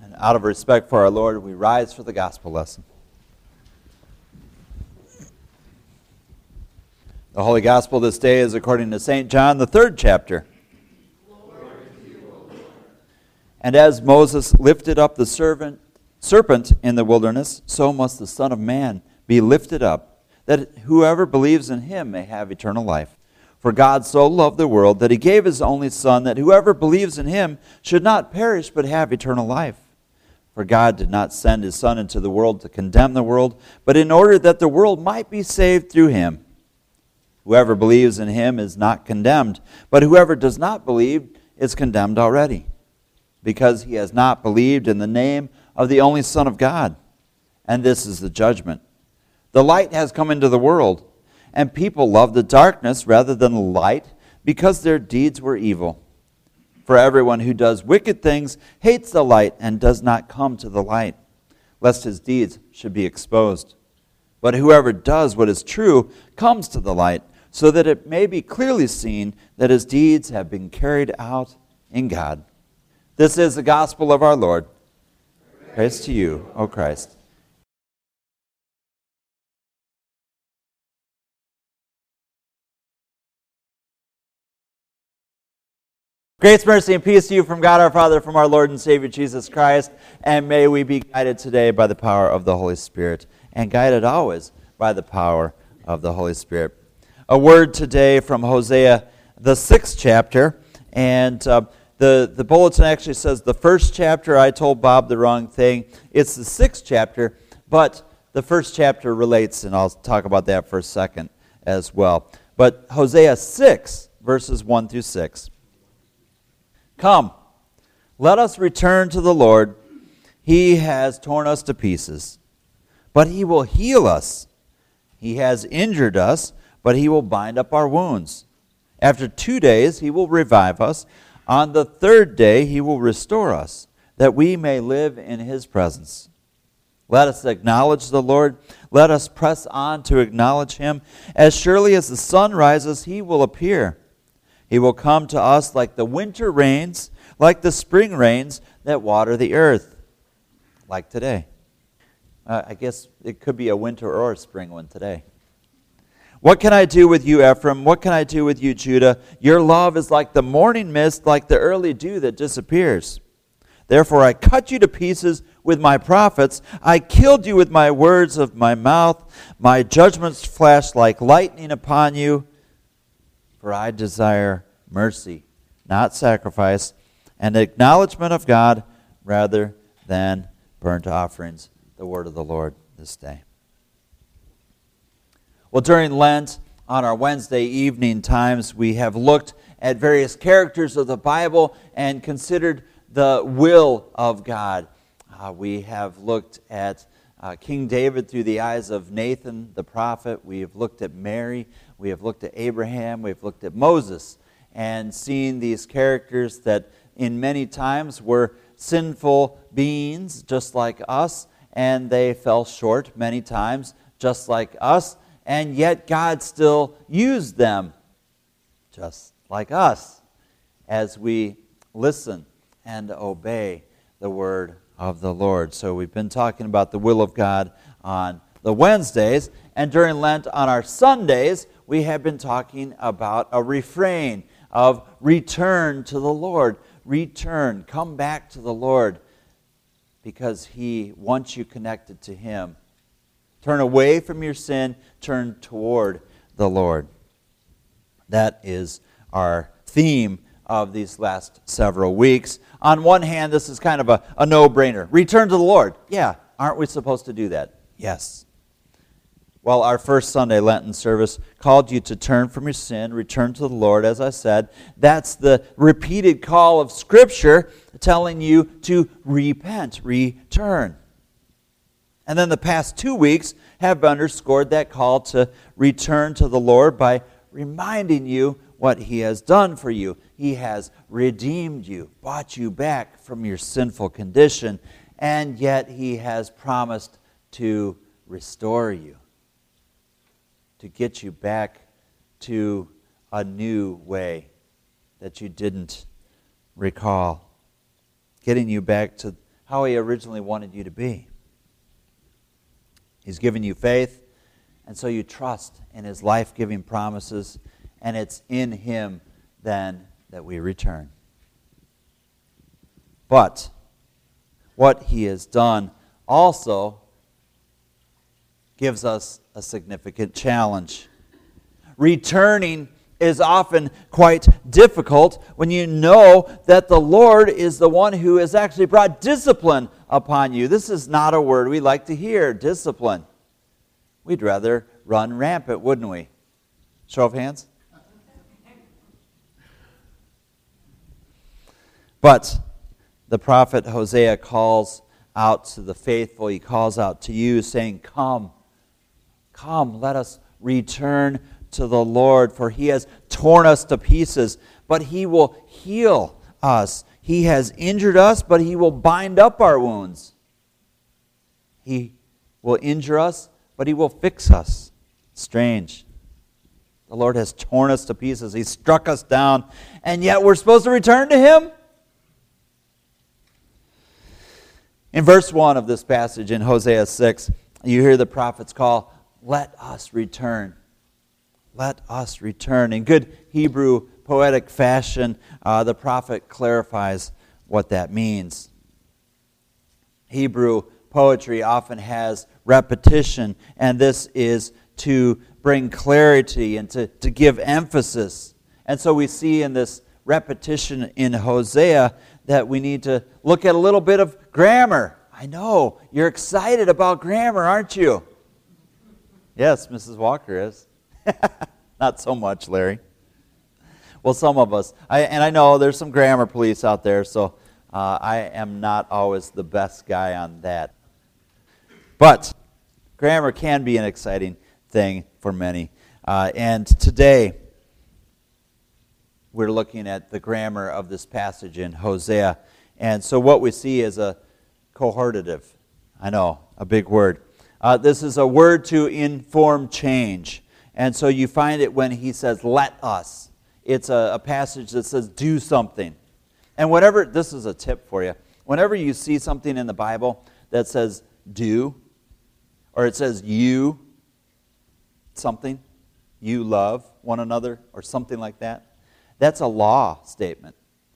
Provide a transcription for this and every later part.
Out of respect for our Lord, we rise for the gospel lesson. The Holy Gospel this day is according to St. John, the 3rd chapter. And as Moses lifted up the serpent in the wilderness, so must the Son of Man be lifted up, that whoever believes in him may have eternal life. For God so loved the world that he gave his only Son, that whoever believes in him should not perish but have eternal life. For God did not send his Son into the world to condemn the world, but in order that the world might be saved through him. Whoever believes in him is not condemned, but whoever does not believe is condemned already, because he has not believed in the name of the only Son of God. And this is the judgment. The light has come into the world, and people love the darkness rather than the light, because their deeds were evil. For everyone who does wicked things hates the light and does not come to the light, lest his deeds should be exposed. But whoever does what is true comes to the light, so that it may be clearly seen that his deeds have been carried out in God. This is the gospel of our Lord. Praise to you, O Christ. Grace, mercy, and peace to you from God our Father, from our Lord and Savior Jesus Christ, and may we be guided today by the power of the Holy Spirit, and guided always by the power of the Holy Spirit. A word today from Hosea, the 6th chapter, and the bulletin actually says the 1st chapter. I told Bob the wrong thing. It's the 6th chapter, but the 1st chapter relates, and I'll talk about that for a second as well. But Hosea 6, verses 1 through 6. Come, let us return to the Lord. He has torn us to pieces, but he will heal us. He has injured us, but he will bind up our wounds. After 2 days he will revive us. On the 3rd day he will restore us, that we may live in his presence. Let us acknowledge the Lord. Let us press on to acknowledge him. As surely as the sun rises, he will appear. He will come to us like the winter rains, like the spring rains that water the earth, like today. I guess it could be a winter or a spring one today. What can I do with you, Ephraim? What can I do with you, Judah? Your love is like the morning mist, like the early dew that disappears. Therefore I cut you to pieces with my prophets. I killed you with my words of my mouth. My judgments flash like lightning upon you. For I desire mercy, not sacrifice, and acknowledgement of God rather than burnt offerings. The word of the Lord this day. Well, during Lent, on our Wednesday evening times, we have looked at various characters of the Bible and considered the will of God. We have looked at King David through the eyes of Nathan the prophet. We have looked at Mary. We have looked at Abraham. We've looked at Moses and seen these characters that in many times were sinful beings just like us, and they fell short many times just like us, and yet God still used them just like us as we listen and obey the word of the Lord. So we've been talking about the will of God on the Wednesdays, and during Lent on our Sundays, we have been talking about a refrain of return to the Lord. Return, come back to the Lord, because he wants you connected to him. Turn away from your sin, turn toward the Lord. That is our theme of these last several weeks. On one hand, this is kind of a no-brainer. Return to the Lord. Yeah, aren't we supposed to do that? Yes. Well, our first Sunday Lenten service called you to turn from your sin, return to the Lord, as I said. That's the repeated call of Scripture telling you to repent, return. And then the past 2 weeks have underscored that call to return to the Lord by reminding you what he has done for you. He has redeemed you, bought you back from your sinful condition, and yet he has promised to restore you, to get you back to a new way that you didn't recall, getting you back to how He originally wanted you to be. He's given you faith, and so you trust in His life-giving promises, and it's in Him then that we return. But what He has done also gives us a significant challenge. Returning is often quite difficult when you know that the Lord is the one who has actually brought discipline upon you. This is not a word we like to hear, discipline. We'd rather run rampant, wouldn't we? Show of hands. But the prophet Hosea calls out to the faithful. He calls out to you saying, come, let us return to the Lord, for He has torn us to pieces, but He will heal us. He has injured us, but He will bind up our wounds. He will injure us, but He will fix us. Strange. The Lord has torn us to pieces. He struck us down, and yet we're supposed to return to Him? In verse 1 of this passage in Hosea 6, you hear the prophet's call, let us return. Let us return. In good Hebrew poetic fashion, the prophet clarifies what that means. Hebrew poetry often has repetition, and this is to bring clarity and to give emphasis. And so we see in this repetition in Hosea that we need to look at a little bit of grammar. I know, you're excited about grammar, aren't you? Yes, Mrs. Walker is. Not so much, Larry. Well, some of us. I know there's some grammar police out there, so I am not always the best guy on that. But grammar can be an exciting thing for many. And today, we're looking at the grammar of this passage in Hosea. And so what we see is a cohortative. I know, a big word. This is a word to inform change. And so you find it when he says, let us. It's a passage that says, do something. And whenever, this is a tip for you, whenever you see something in the Bible that says do, or it says you something, you love one another, or something like that, that's a law statement.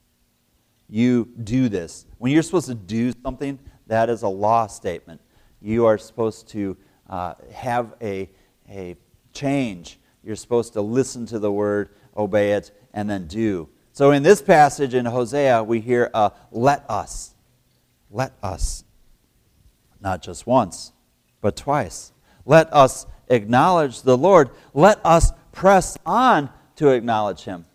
You do this. When you're supposed to do something, that is a law statement. You are supposed to have a change. You're supposed to listen to the word, obey it, and then do. So in this passage in Hosea, we hear let us. Let us. Not just once, but twice. Let us acknowledge the Lord. Let us press on to acknowledge Him.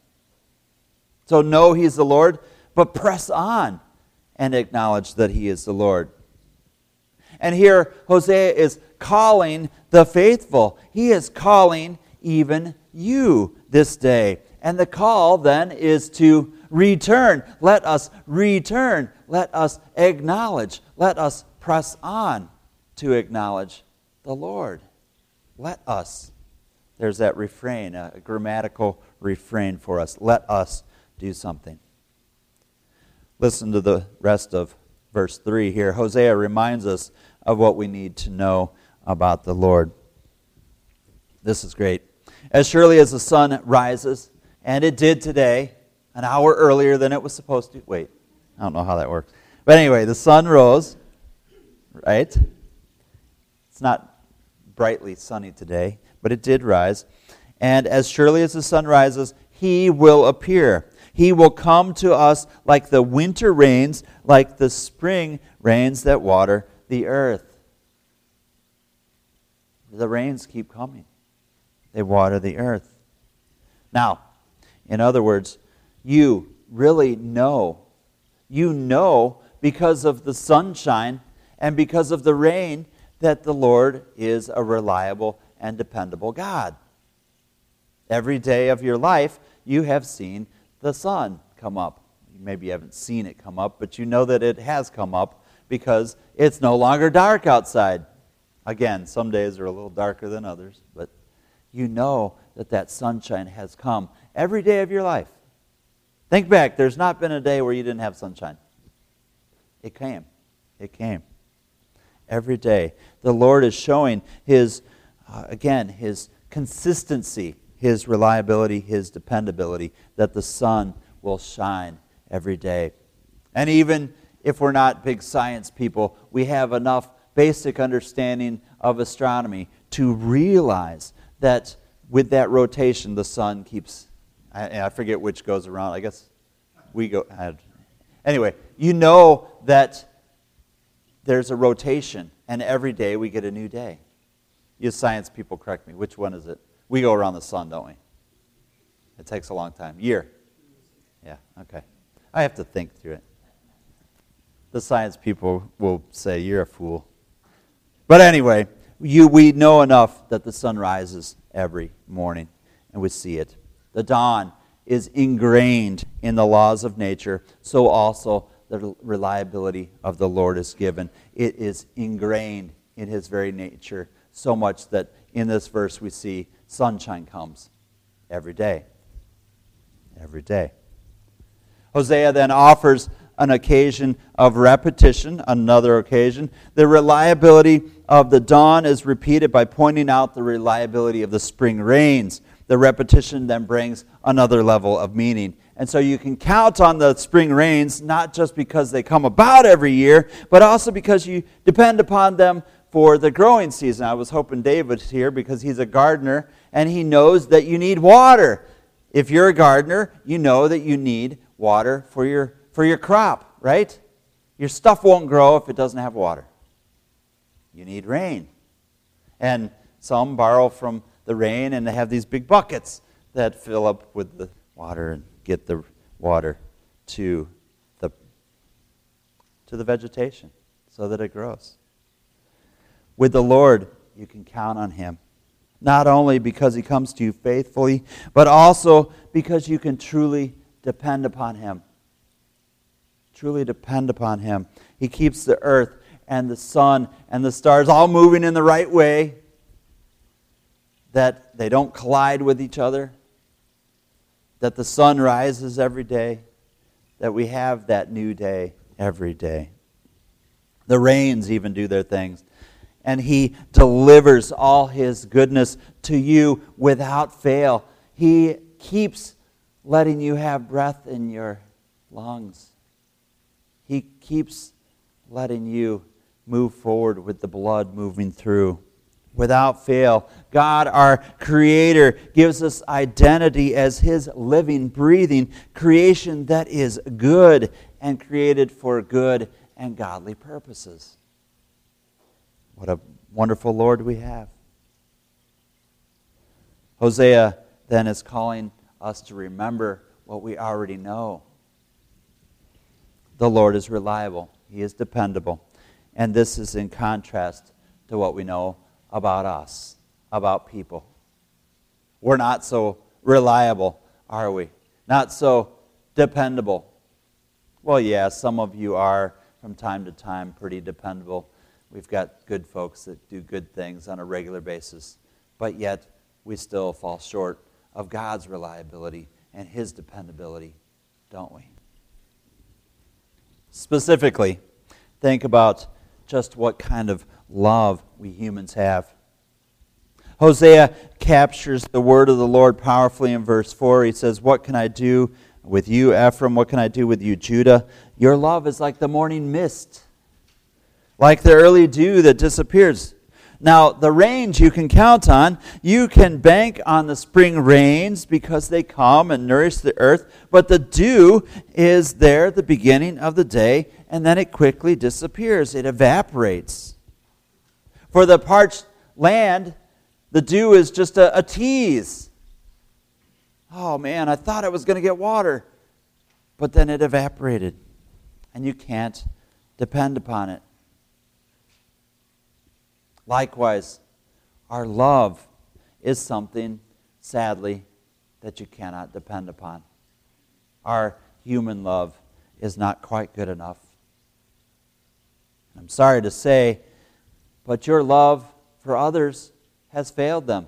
So know He's the Lord, but press on and acknowledge that He is the Lord. And here Hosea is calling the faithful. He is calling even you this day. And the call then is to return. Let us return. Let us acknowledge. Let us press on to acknowledge the Lord. Let us. There's that refrain, a grammatical refrain for us. Let us do something. Listen to the rest of verse 3 here. Hosea reminds us of what we need to know about the Lord. This is great. As surely as the sun rises, and it did today, an hour earlier than it was supposed to. Wait, I don't know how that works. But anyway, the sun rose, right? It's not brightly sunny today, but it did rise. And as surely as the sun rises, He will appear. He will come to us like the winter rains, like the spring rains that water the earth. The rains keep coming. They water the earth. Now, in other words, you really know. You know because of the sunshine and because of the rain that the Lord is a reliable and dependable God. Every day of your life, you have seen the sun come up. Maybe you haven't seen it come up, but you know that it has come up because it's no longer dark outside. Again, some days are a little darker than others, but you know that that sunshine has come every day of your life. Think back, there's not been a day where you didn't have sunshine. It came. It came. Every day. The Lord is showing His consistency, His reliability, His dependability, that the sun will shine every day. And even if we're not big science people, we have enough basic understanding of astronomy to realize that with that rotation, the sun keeps, I forget which goes around, I guess we go, anyway, you know that there's a rotation, and every day we get a new day. You science people correct me, which one is it? We go around the sun, don't we? It takes a long time. Year. Yeah, okay. I have to think through it. The science people will say, you're a fool. But anyway, we know enough that the sun rises every morning, and we see it. The dawn is ingrained in the laws of nature, so also the reliability of the Lord is given. It is ingrained in His very nature, so much that in this verse we see sunshine comes every day. Every day. Hosea then offers an occasion of repetition, another occasion. The reliability of the dawn is repeated by pointing out the reliability of the spring rains. The repetition then brings another level of meaning. And so you can count on the spring rains, not just because they come about every year, but also because you depend upon them for the growing season. I was hoping David's here because he's a gardener, and he knows that you need water. If you're a gardener, you know that you need water for your crop, right? Your stuff won't grow if it doesn't have water. You need rain. And some borrow from the rain, and they have these big buckets that fill up with the water and get the water to the vegetation so that it grows. With the Lord, you can count on Him, not only because He comes to you faithfully, but also because you can truly depend upon Him. Truly depend upon Him. He keeps the earth and the sun and the stars all moving in the right way, that they don't collide with each other, that the sun rises every day, that we have that new day every day. The rains even do their things. And He delivers all His goodness to you without fail. He keeps letting you have breath in your lungs. He keeps letting you move forward with the blood moving through. Without fail, God, our Creator, gives us identity as His living, breathing creation that is good and created for good and godly purposes. What a wonderful Lord we have. Hosea then is calling us to remember what we already know. The Lord is reliable. He is dependable. And this is in contrast to what we know about us, about people. We're not so reliable, are we? Not so dependable. Well, yeah, some of you are from time to time pretty dependable. We've got good folks that do good things on a regular basis, but yet we still fall short of God's reliability and His dependability, don't we? Specifically, think about just what kind of love we humans have. Hosea captures the word of the Lord powerfully in verse 4. He says, "What can I do with you, Ephraim? What can I do with you, Judah? Your love is like the morning mist, like the early dew that disappears." Now, the rains you can count on. You can bank on the spring rains because they come and nourish the earth. But the dew is there at the beginning of the day, and then it quickly disappears. It evaporates. For the parched land, the dew is just a tease. Oh man, I thought I was going to get water. But then it evaporated. And you can't depend upon it. Likewise, our love is something, sadly, that you cannot depend upon. Our human love is not quite good enough. I'm sorry to say, but your love for others has failed them.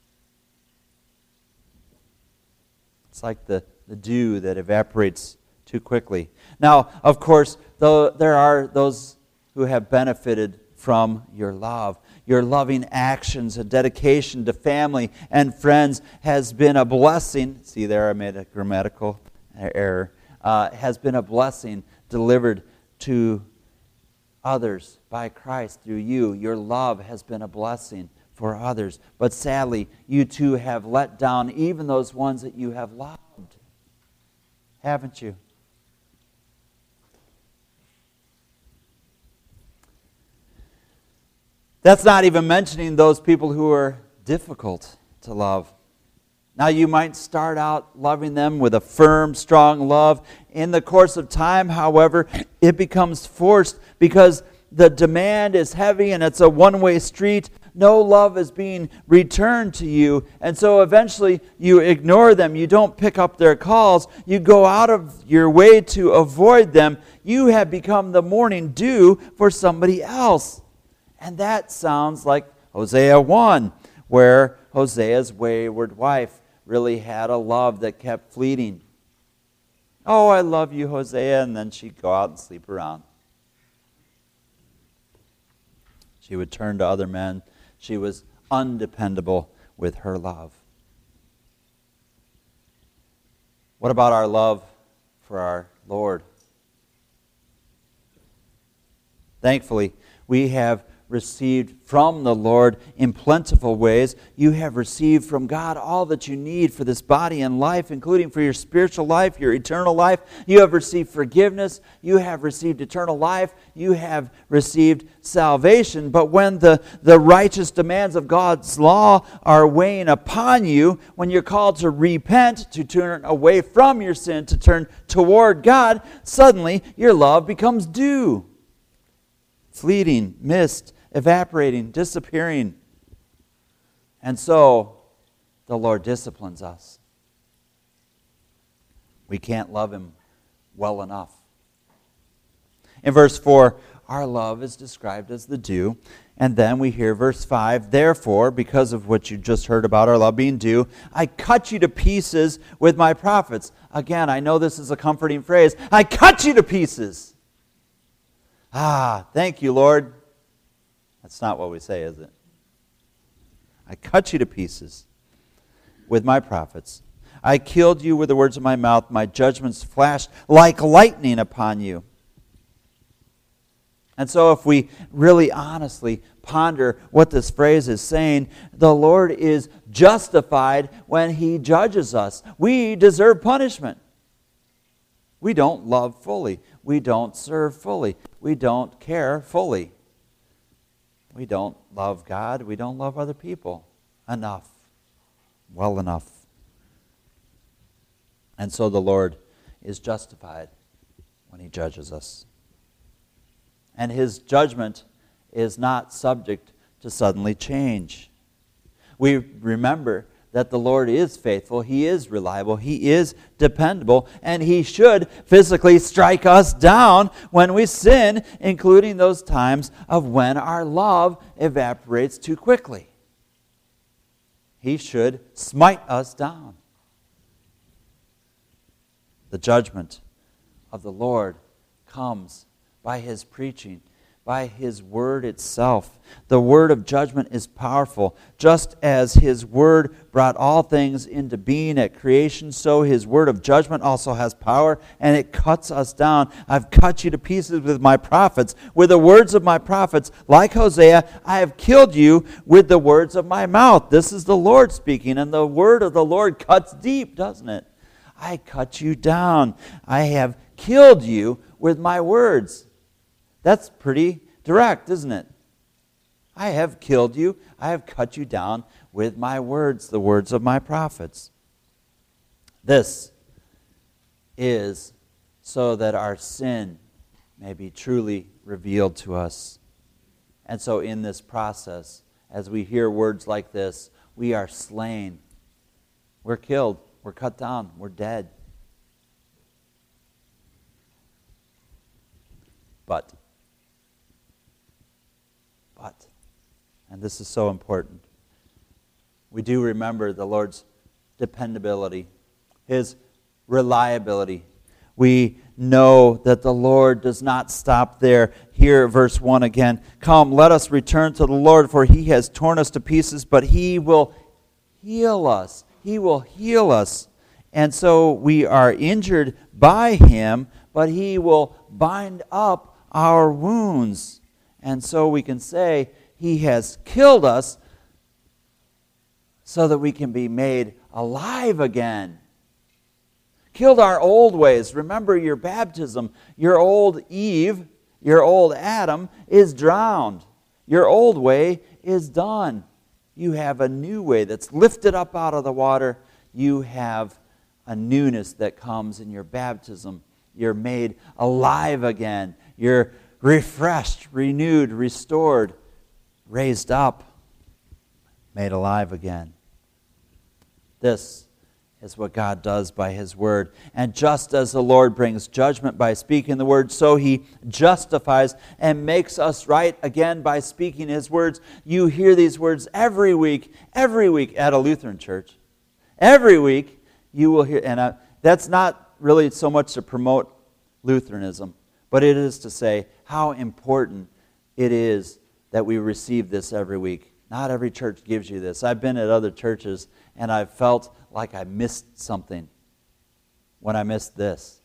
It's like the dew that evaporates too quickly. Now, of course, though there are those who have benefited from your love. Your loving actions and dedication to family and friends has been a blessing. See there, I made a grammatical error. Has been a blessing delivered to others by Christ through you. Your love has been a blessing for others. But sadly, you too have let down even those ones that you have loved. Haven't you? That's not even mentioning those people who are difficult to love. Now, you might start out loving them with a firm, strong love. In the course of time, however, it becomes forced because the demand is heavy and it's a one-way street. No love is being returned to you. And so eventually you ignore them. You don't pick up their calls. You go out of your way to avoid them. You have become the morning dew for somebody else. And that sounds like Hosea 1, where Hosea's wayward wife really had a love that kept fleeting. Oh, I love you, Hosea, and then she'd go out and sleep around. She would turn to other men. She was undependable with her love. What about our love for our Lord? Thankfully, we have received from the Lord in plentiful ways. You have received from God all that you need for this body and life, including for your spiritual life, your eternal life. You have received forgiveness. You have received eternal life. You have received salvation. But when the righteous demands of God's law are weighing upon you, when you're called to repent, to turn away from your sin, to turn toward God, suddenly your love becomes dew. Fleeting, mist, evaporating, disappearing. And so, the Lord disciplines us. We can't love Him well enough. In verse 4, our love is described as the dew. And then we hear verse 5, therefore, because of what you just heard about our love being dew, I cut you to pieces with my prophets. Again, I know this is a comforting phrase. I cut you to pieces. Ah, thank you, Lord. That's not what we say, is it? I cut you to pieces with my prophets. I killed you with the words of my mouth. My judgments flashed like lightning upon you. And so if we really honestly ponder what this phrase is saying, the Lord is justified when He judges us. We deserve punishment. We don't love fully. We don't serve fully. We don't care fully. We don't love God. We don't love other people enough, well enough. And so the Lord is justified when He judges us. And His judgment is not subject to suddenly change. We remember that the Lord is faithful, He is reliable, He is dependable, and He should physically strike us down when we sin, including those times of when our love evaporates too quickly. He should smite us down. The judgment of the Lord comes by His preaching, by His word itself. The word of judgment is powerful. Just as His word brought all things into being at creation, so His word of judgment also has power, and it cuts us down. I've cut you to pieces with my prophets. With the words of my prophets, like Hosea, I have killed you with the words of my mouth. This is the Lord speaking, and the word of the Lord cuts deep, doesn't it? I cut you down. I have killed you with my words. That's pretty direct, isn't it? I have killed you. I have cut you down with my words, the words of my prophets. This is so that our sin may be truly revealed to us. And so in this process, as we hear words like this, we are slain. We're killed. We're cut down. We're dead. But, and this is so important, we do remember the Lord's dependability, His reliability. we know that the Lord does not stop there. Here, verse 1 again. Come, let us return to the Lord, for he has torn us to pieces, but he will heal us. He will heal us. And so we are injured by him, but he will bind up our wounds. And so we can say he has killed us so that we can be made alive again. Killed our old ways. Remember your baptism. Your old Eve, your old Adam is drowned. Your old way is done. You have a new way that's lifted up out of the water. You have a newness that comes in your baptism. You're made alive again. You're refreshed, renewed, restored, raised up, made alive again. This is what God does by his word. And just as the Lord brings judgment by speaking the word, so he justifies and makes us right again by speaking his words. You hear these words every week at a Lutheran church. Every week you will hear, and that's not really so much to promote Lutheranism, but it is to say how important it is that we receive this every week. Not every church gives you this. I've been at other churches and I've felt like I missed something when I missed this.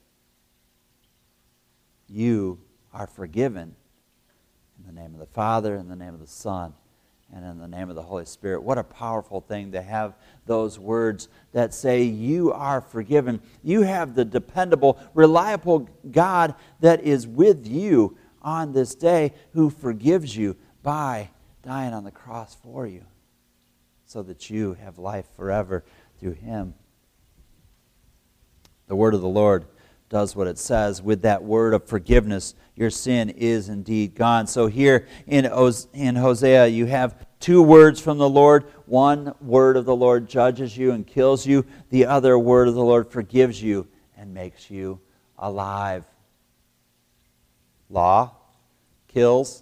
You are forgiven in the name of the Father, in the name of the Son, and in the name of the Holy Spirit. What a powerful thing to have those words that say you are forgiven. You have the dependable, reliable God that is with you on this day, who forgives you by dying on the cross for you, so that you have life forever through him. The word of the Lord does what it says. With that word of forgiveness, your sin is indeed gone. So here in Hosea, you have two words from the Lord. One word of the Lord judges you and kills you. The other word of the Lord forgives you and makes you alive. Law kills.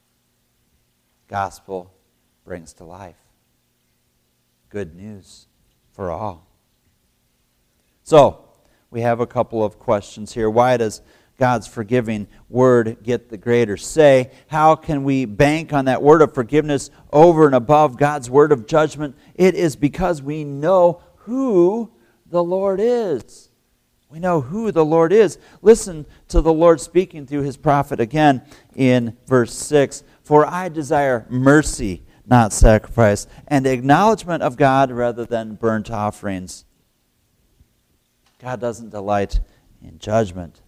Gospel brings to life. Good news for all. So, we have a couple of questions here. Why does God's forgiving word get the greater say? How can we bank on that word of forgiveness over and above God's word of judgment? It is because we know who the Lord is. We know who the Lord is. Listen to the Lord speaking through his prophet again in verse 6. For I desire mercy, not sacrifice, and acknowledgement of God rather than burnt offerings. God doesn't delight in judgment.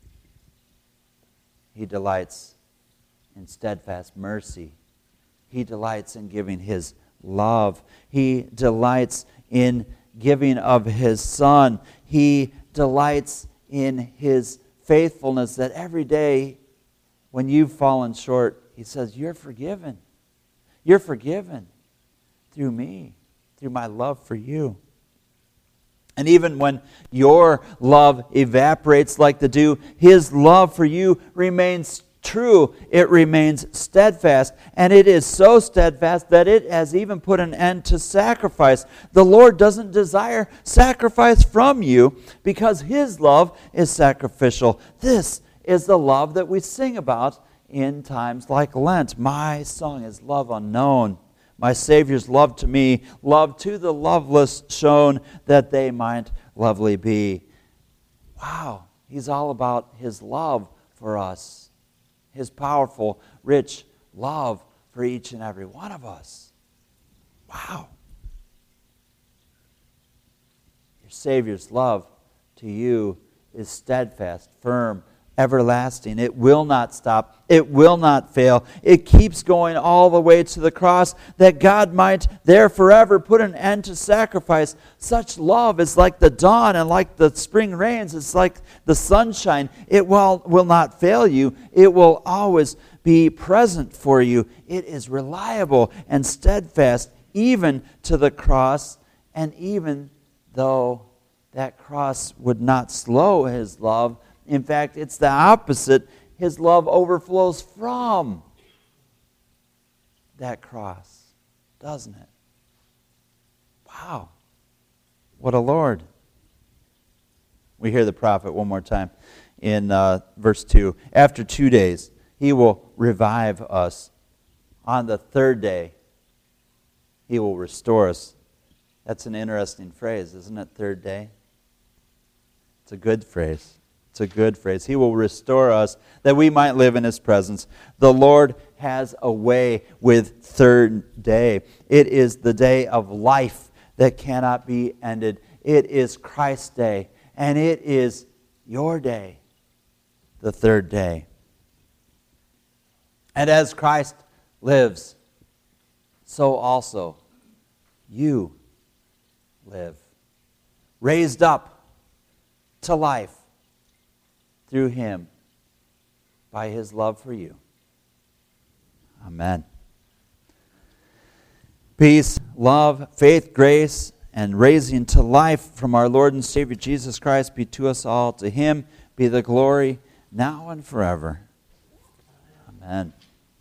He delights in steadfast mercy. He delights in giving his love. He delights in giving of his Son. He delights in his faithfulness, that every day when you've fallen short, he says, you're forgiven. You're forgiven through me, through my love for you. And even when your love evaporates like the dew, his love for you remains true. It remains steadfast. And it is so steadfast that it has even put an end to sacrifice. The Lord doesn't desire sacrifice from you because his love is sacrificial. This is the love that we sing about in times like Lent. My song is love unknown. My Savior's love to me, love to the loveless shown, that they might lovely be. Wow, he's all about his love for us. His powerful, rich love for each and every one of us. Wow. Your Savior's love to you is steadfast, firm, everlasting. It will not stop. It will not fail. It keeps going all the way to the cross, that God might there forever put an end to sacrifice. Such love is like the dawn and like the spring rains. It's like the sunshine. It will not fail you. It will always be present for you. It is reliable and steadfast, even to the cross. And even though that cross would not slow his love, in fact, it's the opposite. His love overflows from that cross, doesn't it? Wow. What a Lord. We hear the prophet one more time in verse 2. After 2 days, he will revive us. On the third day, he will restore us. That's an interesting phrase, isn't it? Third day. It's a good phrase. It's a good phrase. He will restore us that we might live in his presence. The Lord has a way with third day. It is the day of life that cannot be ended. It is Christ's day, and it is your day, the third day. And as Christ lives, so also you live, raised up to life through him by his love for you. Amen. Peace, love, faith, grace, and raising to life from our Lord and Savior Jesus Christ be to us all. To him be the glory now and forever. Amen.